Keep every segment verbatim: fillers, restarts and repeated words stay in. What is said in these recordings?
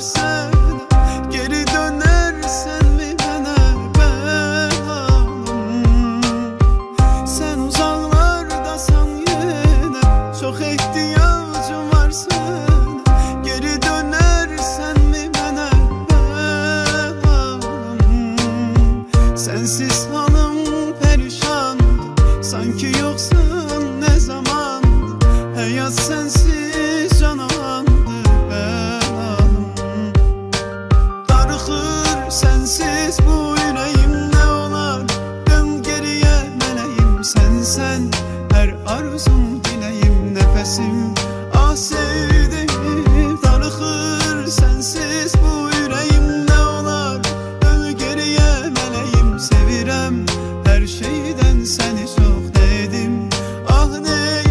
sənə, geri dönərsənmi mənə bəlalım? Sən uzaqlardasan yenə, çox ehtiyacım var sənə, geri dönərsənmi mənə bəlalım? Sənsiz halım perişandır, sanki yoxsan nə zamandır, həyat sənsiz canavandır bəlalım. Darıxır sənsiz bu ürəyim, nə olar dön geriyə mələyim. Sənsən hər arzum diləyim, nəfəsim ah sevdim. Darıxır sənsiz bu ürəyim, nə olar dön geriyə mələyim. Sevirəm hər şeydən səni çox, nə edim ah neyləyim.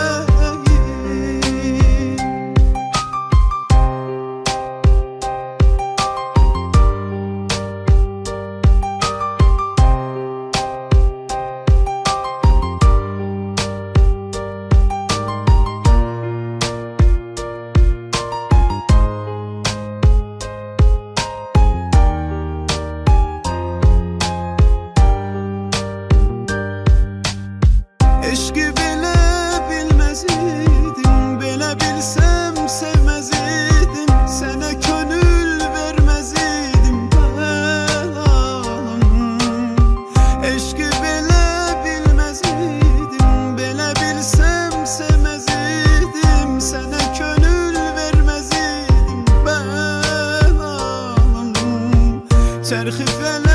Eşqi belə bilməz idim, belə bilsəm sevməz idim, sənə könül verməz idim bəlalım. Eşqi belə bilməz idim, belə bilsəm sevməz idim, sənə könül verməz idim bəlalım. Çərxi fələk